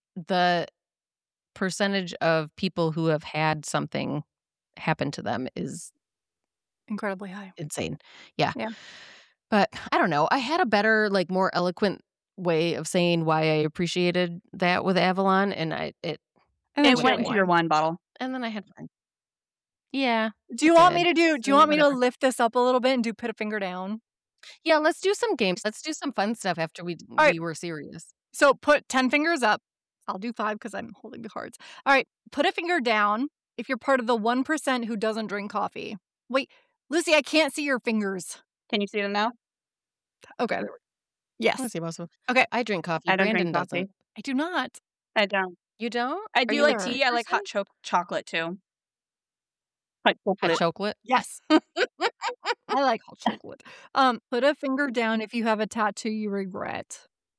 the percentage of people who have had something happen to them is incredibly high. insane. Yeah. Yeah. But I don't know. I had a better, like more eloquent way of saying why I appreciated that with Avalon, and I it And then It she went had into your wine. wine bottle. and then I had fun. Yeah. Do you it want me did. to do do So you want me to whatever. lift this up a little bit and do put a finger down? Yeah, let's do some games. Let's do some fun stuff after we All right. we were serious. So put ten fingers up. I'll do five because I'm holding the cards. All right. Put a finger down if you're part of the one percent who doesn't drink coffee. Wait, Lucy, I can't see your fingers. Can you see them now? Okay. There we go. Yes. Let's see, possible. Okay. I drink coffee. I don't Brandon drink coffee. doesn't. I do not. I don't. You don't? I Are do you like a tea. I like hot cho- chocolate too. Hot hot chocolate. chocolate? Yes. I like hot chocolate. Um, put a finger down if you have a tattoo you regret.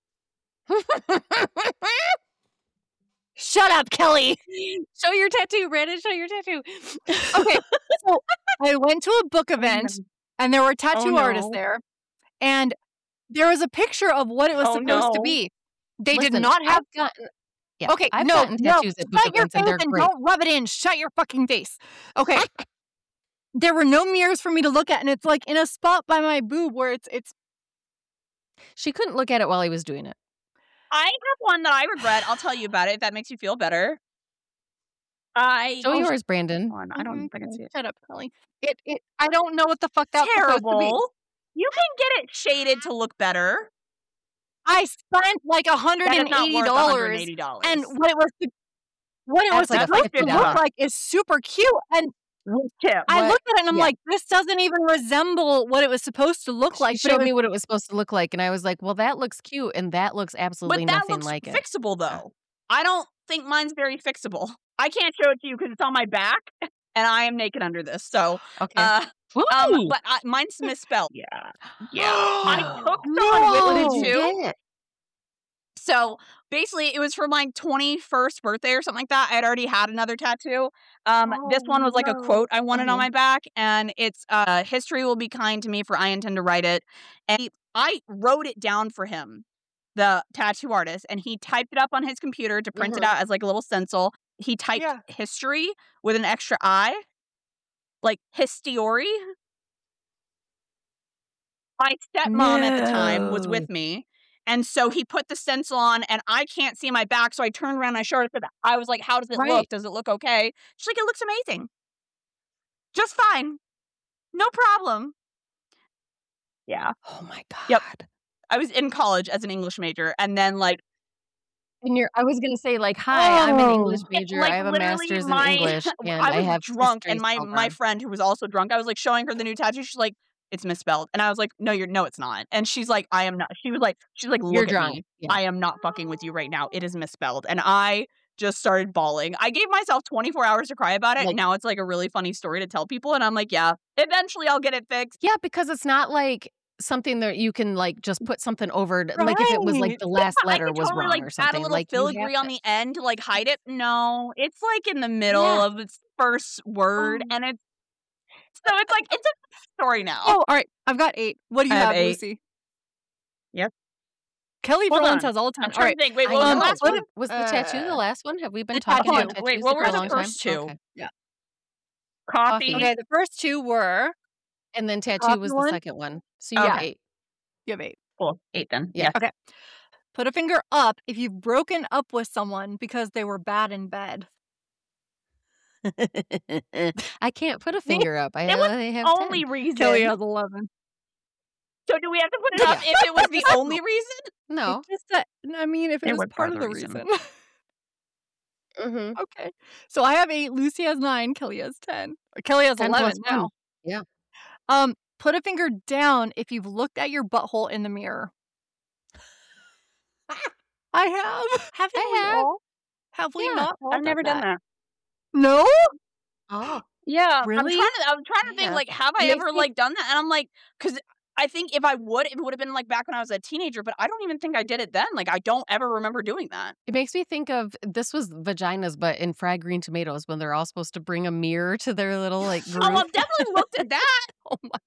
Shut up, Kelly. Show your tattoo, Brandon. Show your tattoo. Okay. So I went to a book event and there were tattoo Oh, no. artists there. And there was a picture of what it was Oh, supposed to no. be. They did Listen, not have. I've gotten, yeah, Okay, I've no, gotten no. tattoos at book Shut your events and face they're and great. don't rub it in. Shut your fucking face. Okay. There were no mirrors for me to look at, and it's like in a spot by my boob where it's it's. She couldn't look at it while he was doing it. I have one that I regret. I'll tell you about it if that makes you feel better. I Show oh, yours, Brandon. hold on. I don't Mhm, think I see it. Shut up, Kelly. It it. I don't know what the fuck that's supposed to be. Terrible. You can get it shaded to look better. I spent like a hundred That and is not eighty worth dollars, one hundred eighty dollars. and what it was what it was That's like a supposed to fifty look dollars. like is super cute. And Tip. I What- looked at it and I'm yeah. like, this doesn't even resemble what it was supposed to look like. She but it showed was- me what it was supposed to look like, and I was like, well, that looks cute, and that looks absolutely But that nothing looks like it. fixable though. I don't think mine's very fixable. I can't show it to you because it's on my back, and I am naked under this. So, Okay. uh, um, Ooh. but I, mine's misspelled. Yeah, yeah. I took No. someone with Oh, it too. Yeah. So basically, it was for my twenty-first birthday or something like that. I had already had another tattoo. Um, this Oh, one was like a no. quote I wanted on Funny. my back, and it's uh, "History will be kind to me, for I intend to write it." And he, I wrote it down for him, the tattoo artist, and he typed it up on his computer to print it Mhm. out as like a little stencil. He typed Yeah. "history" with an extra I, like history. My stepmom at the time was No. with me. And so he put the stencil on, and I can't see my back. So I turned around and I showed her. Said, I was like, how does it look? Right. Does it look okay? She's like, it looks amazing. Just fine. No problem. Yeah. Oh my god. Yep. I was in college as an English major. And then, like, And you're, I was gonna say like, hi, I'm an English Oh. major. like I have a literally master's in my, English, and I I, was have drunk. history And my, my program. friend who was also drunk, I was like showing her the new tattoo. She's like, it's misspelled. And I was like, no, you're, no, it's not. And she's like, I am not. She was like, she's like, look You're at drunk. me. Yeah. I am not fucking with you right now. It is misspelled. And I just started bawling. I gave myself twenty-four hours to cry about it. Like- now it's like a really funny story to tell people. And I'm like, yeah, eventually I'll get it fixed. Yeah, because it's not like something that you can like just put something over. it. Like if it was like Right. the last I letter could was totally wrong like or add something. a little Like you have filigree on to- the end to like hide it. No, it's like in the middle Yeah. of its first word. Oh. And it's, so it's like, it's a story now. Oh, all right. I've got eight. What do you I have have, eight. Lucy? Yep. Kelly Hold for once on. has all time. I'm All trying right. to think. Wait, I what was Um, the know. last what one? if- Was the tattoo the uh, last one? Have we been the talking tattoo. about tattoos Wait, what for were a the long time? first two? Okay. Coffee. Coffee. Okay, the first two were And then tattoo Coffee was the one? second one. So you Okay. have eight. you have eight. Cool. Eight then. Yeah. Yeah. Put a finger up if you've broken up with someone because they were bad in bed. I can't put a finger up. I It was only have Only ten. reason. Kelly has eleven. So do we have to put it up if it was the only reason? No. It's just that, I mean, if it, It was was part part of of the the reason. reason. Mm-hmm. Okay. So I have eight. Lucy has nine. Kelly has ten. Or Kelly has ten eleven plus one. now. Yeah. Um, put a finger down if you've looked at your butthole in the mirror. I have. Have I we have. all? Have we Yeah. not? all I've never done that. No? Oh. Yeah. I'm Really? trying to. I'm trying to think. Yeah. Like, have I It makes ever me- like done that? And I'm like, because I think if I would, it would have been like back when I was a teenager. But I don't even think I did it then. Like, I don't ever remember doing that. It makes me think of this was vaginas, but in Fried Green Tomatoes when they're all supposed to bring a mirror to their little like group. Oh, I've definitely looked at that. Oh my.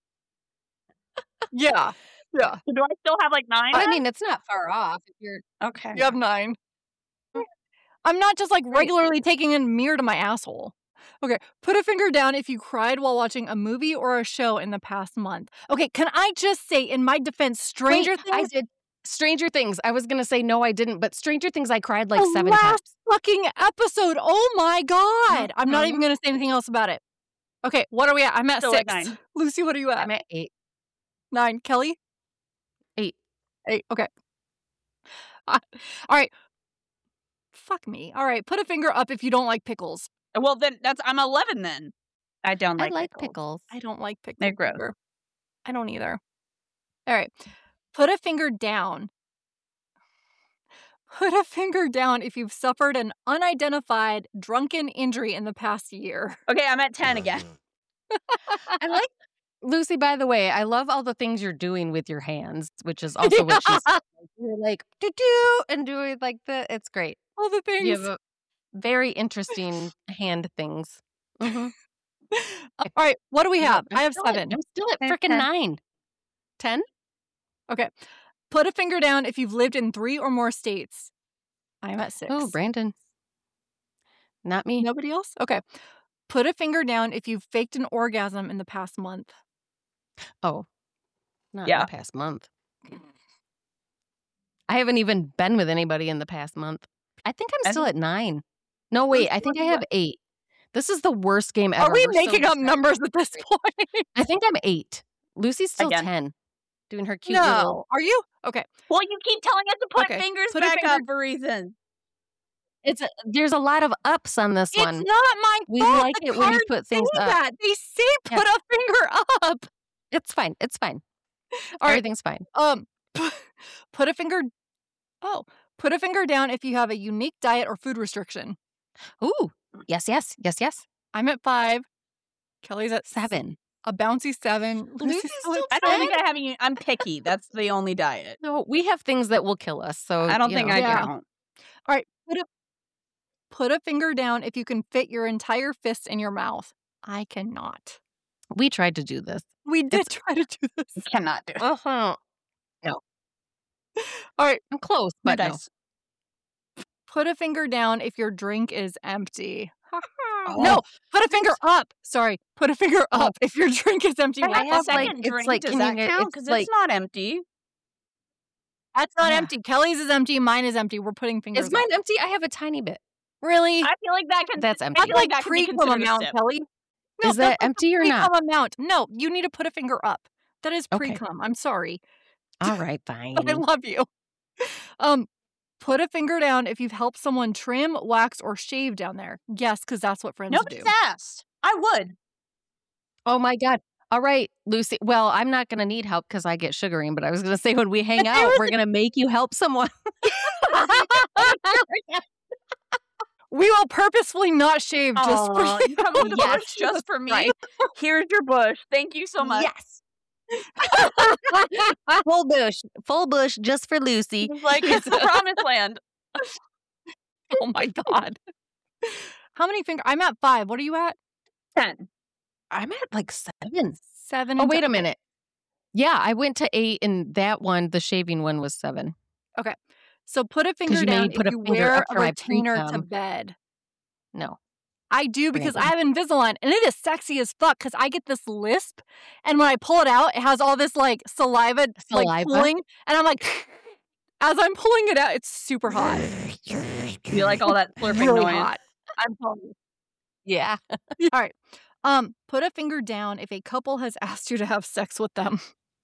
Yeah. Yeah. Do I still have like nine? I mean, it's not far off. If you're Okay. You have nine. I'm not just like regularly taking a mirror to my asshole. Okay, put a finger down if you cried while watching a movie or a show in the past month. Okay, can I just say, in my defense, Stranger Wait, I Things, did Stranger Things. I was gonna say no, I didn't, but Stranger Things I cried like the seven last times. fucking episode. Oh my god! I'm not Mhm. even gonna say anything else about it. Okay, what are we at? I'm at Still at six. nine. Lucy, what are you at? I'm at eight. Nine. Kelly? Eight. Eight. Okay. Uh, all right. Fuck me. All right. Put a finger up if you don't like pickles. Well, then that's I'm eleven then. I don't like I like pickles. pickles. I don't like pickles. They're gross. either. I don't either. All right. Put a finger down. Put a finger down if you've suffered an unidentified drunken injury in the past year. Okay, I'm at ten again. I like Lucy, by the way, I love all the things you're doing with your hands, which is also what she's you're like do do and doing like the it's great. All the things. You have a very interesting hand things. Mhm. All right. What do we Yeah, have? I'm I have still at- seven. I'm still at Okay, freaking ten. nine. Ten? Okay. Put a finger down if you've lived in three or more states. I'm at six. Oh, Brandon. Not me. Nobody else? Okay. Put a finger down if you've faked an orgasm in the past month. Oh, not in Yeah. the past month. I haven't even been with anybody in the past month. I think I'm I still at nine. No, wait. I think I have eight. This is the worst game ever. Are we We're so making up distracted. numbers at this point? I think I'm eight. Lucy's still Again. ten. Doing her cute little. No. Are you? Okay. Well, you keep telling us to put Okay, fingers put a back finger- up for reasons. It's a, there's a lot of ups on this It's one. not my We fault. like The it when you cards put things say up. that. They say Yeah. put a finger up. It's fine. It's fine. All right. Everything's fine. Um, put a finger. Oh, put a finger down if you have a unique diet or food restriction. Ooh. Yes, yes, yes, yes. I'm at five. Kelly's at Seven. A bouncy seven. Lucy's Lucy's still at I don't ten. think I have any. I'm picky. That's the only diet. No, we have things that will kill us. So I don't you think know. I Yeah. count. All right. Put a, put a finger down if you can fit your entire fist in your mouth. I cannot. We tried to do this. We did It's- try to do this. I cannot do. it. Uh-huh. All right. I'm close, My but no. dice. Put a finger down if your drink is empty. Oh. No, put a finger up. Sorry, put a finger Oh. up if your drink is empty. I What have the a have, fuck? like- second it's drink. like, Does can that you- count? it's Because like- it's not empty. That's not Yeah. empty. Kelly's is empty. Mine is empty. We're putting fingers Is mine up. empty? I have a tiny bit. Really? I feel like that can. That's I empty. feel like that can be pre-cum considered a amount, sip. Kelly. No, Is that that's empty or pre-cum not? amount. No, you need to put a finger up. That is Okay. pre-cum. I'm sorry. All right, fine. But I love you. Um, put a finger down if you've helped someone trim, wax, or shave down there. Yes, because that's what friends Nobody's do. asked. I would. Oh my God. All right, Lucy. Well, I'm not going to need help because I get sugaring, but I was going to say when we hang out, we're going to make you help someone. We will purposefully not shave just Aw, for you. you come with a Yes. bush just for me. Right. Here's your bush. Thank you so much. Yes. Full bush. Full bush just for Lucy. It's like it's the promised land. Oh my God. How many fingers? I'm at five. What are you at? Ten. I'm at like seven. Seven. Oh, and wait ten. a minute. Yeah, I went to eight, and that one, the shaving one, was seven. So put a finger you made down me put if a you finger wear up a for my retainer to pre-cum. bed. No. I do because I Brandon. have Invisalign and it is sexy as fuck because I get this lisp and when I pull it out, it has all this like saliva, like Saliva? pulling and I'm like, as I'm pulling it out, it's super hot. You like all that slurping really noise. hot. I'm telling you. Yeah. All right. Um, put a finger down if a couple has asked you to have sex with them.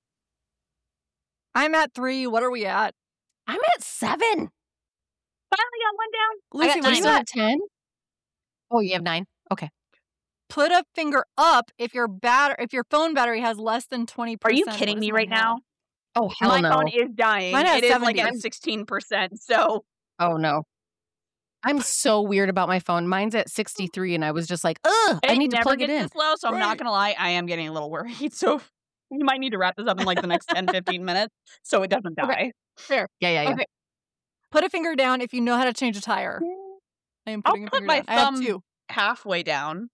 I'm at three. What are we at? I'm at seven. Finally got one down. Lucy, I what got are you nine. at? ten? Oh, you have nine? Okay. Put a finger up if your bat- if your phone battery has less than twenty Are percent. you kidding me right now? Oh, hell My no. phone is dying. Mine has It is like seventy. at sixteen percent. So Oh, no. I'm so weird about my phone. Mine's at sixty-three, and I was just like, ugh, I it need to never plug it gets in. this low. So I'm Right. not gonna lie, I am getting a little worried. So you might need to wrap this up in like the next ten, fifteen minutes so it doesn't die. Okay. Fair. Yeah, yeah, yeah. Okay. Put a finger down if you know how to change a tire. I am I'll putting a put finger my down. I have thumb two. halfway down.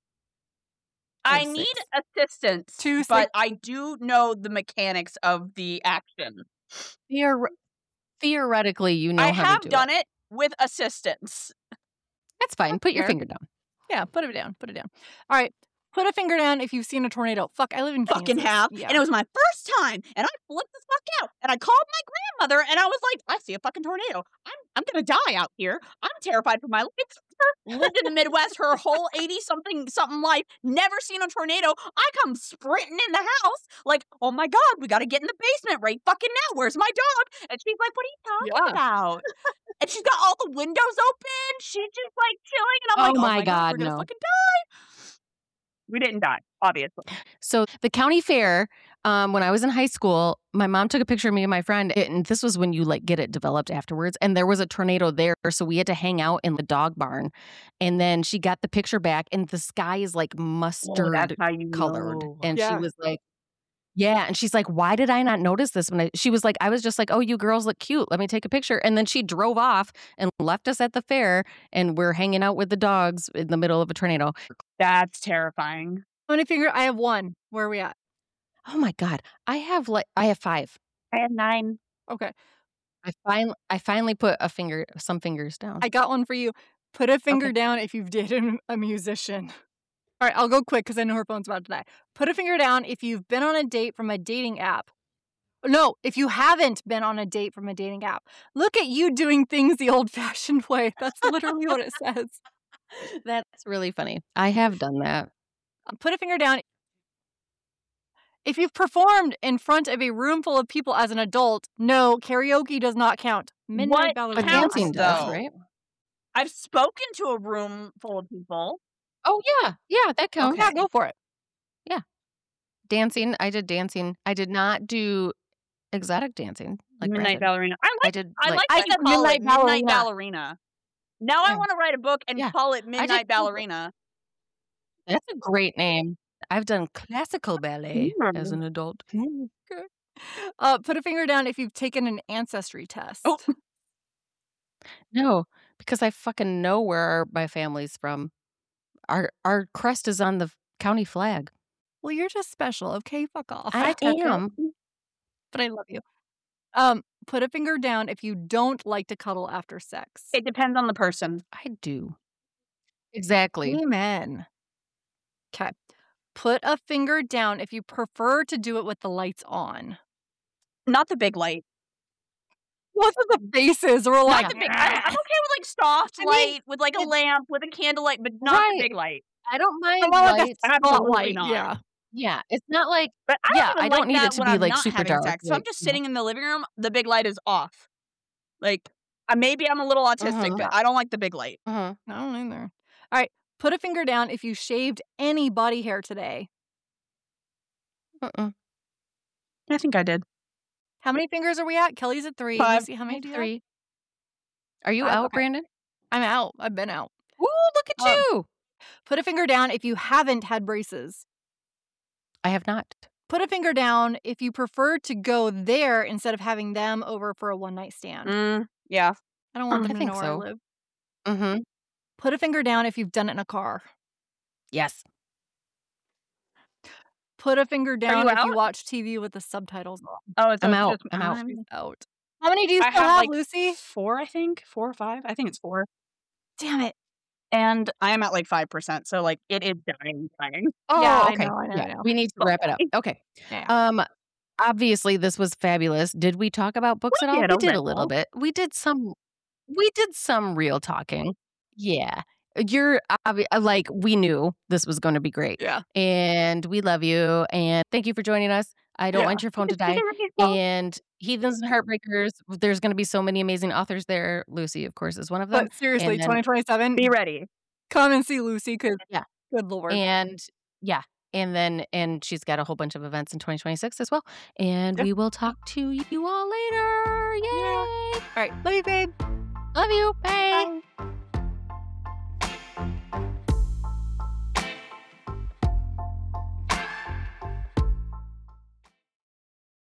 I I have need six. assistance, Two, but six. I do know the mechanics of the action. Theor- theoretically, you know I how have to do done it. it with assistance. That's fine. Put your fair. finger down. Yeah, put it down. Put it down. All right. Put a finger down if you've seen a tornado. Fuck, I live in Fucking Kansas. have. Yeah. And it was my first time. And I flipped the fuck out. And I called my grandmother and I was like, I see a fucking tornado. I'm I'm gonna die out here. I'm terrified for my life. lived in the Midwest her whole eighty something something life, never seen a tornado. I come sprinting in the house like, oh my God, we got to get in the basement right fucking now. Where's my dog? And she's like, what are you talking Yeah. about? And she's got all the windows open. She's just like chilling. And I'm Oh like, oh my my God, God, we're going to no. fucking die. We didn't die, obviously. So the county fair, um, when I was in high school, my mom took a picture of me and my friend, and this was when you like get it developed afterwards. And there was a tornado there, so we had to hang out in the dog barn. And then she got the picture back, and the sky is like mustard that's how you colored. know. And she Yeah. was like, yeah. And she's like, why did I not notice this? When I, she was like, I was just like, oh, you girls look cute. Let me take a picture. And then she drove off and left us at the fair, and we're hanging out with the dogs in the middle of a tornado. That's terrifying. How many finger? I have one. Where are we at? Oh my God. I have like, I have five. I have nine. Okay. I finally, I finally put a finger, some fingers down. I got one for you. Put a finger Okay. down if you've dated a musician. All right, I'll go quick because I know her phone's about to die. Put a finger down if you've been on a date from a dating app. No, if you haven't been on a date from a dating app. Look at you doing things the old-fashioned way. That's literally what it says. That's really funny. I have done that. Put a finger down if you've performed in front of a room full of people as an adult. No, karaoke does not count. Midnight What But ballerina. counts, dancing does, though? right? I've spoken to a room full of people. Oh, yeah. Yeah, that counts. Yeah, go for it. Dancing. I did dancing. I did not do exotic dancing like Midnight Brandon. Ballerina. I I like did I like, I that said you call it Midnight Midnight Ballerina. Ballerina. Now I Yeah. want to write a book and Yeah. call it I Midnight did too. Ballerina. That's a great name. I've done classical ballet as an adult. Uh, put a finger down if you've taken an ancestry test. Oh. No, because I fucking know where my family's from. Our our crest is on the county flag. Well, you're just special, okay? Fuck off. I am. But I love you. Um, put a finger down if you don't like to cuddle after sex. It depends on the person. I do. Exactly. Amen. Okay. Put a finger down if you prefer to do it with the lights on. Not the big light. Both of the faces were Not like, the big. I, I'm okay with like soft I light mean, with like a it- lamp with a candlelight, but not Right. the big light. I don't mind I want like lights. a Absolutely spotlight. not. Yeah. Yeah, it's not like But I Yeah, don't even I don't like need it that to when be, I'm like, not super having dark, sex. So I'm like, just you know. sitting in the living room. The big light is off. Like uh, maybe I'm a little autistic, Mhm. but I don't like the big light. uh I don't either. All right. Put a finger down if you shaved any body hair today. uh I think I did. How many fingers are we at? Kelly's at three. Five. Lucy, how many do you have? three. Are you Five, out, okay. Brandon? I'm out. I've been out. Ooh, look at Um, you. Put a finger down if you haven't had braces. I have not. Put a finger down if you prefer to go there instead of having them over for a one night stand. Mm, yeah. I don't want I them to think know where so. I live. Mm-hmm. Put a finger down if you've done it in a car. Yes. Put a finger down you if you out? watch T V with the subtitles on. Oh, it's I'm it's out. just- I'm out. I'm- Out. How many do you I still have, have, like, Lucy? Four, I think. Four or five. I think it's four. Damn it. And I am at like five percent. So like it is dying, dying. Oh, Yeah, I okay. know, I know, I Yeah, know. we need to wrap it up. Okay. Yeah. Um, obviously this was fabulous. Did we talk about books We at all? did We a did a little. little bit. We did some. We did some real talking. Yeah. You're obvi- uh, like we knew this was going to be great, Yeah. and we love you, and thank you for joining us. I don't Yeah. want your phone to die. And Heathens and Heartbreakers, there's going to be so many amazing authors there. Lucy, of course, is one of them. But seriously, and then- twenty twenty-seven, Be ready. come and see Lucy because, Yeah. good Lord. And yeah, and then and she's got a whole bunch of events in twenty twenty-six as well. And Yeah. we will talk to you all later. Yay! All right. Love you, babe. Love you. Bye. Bye.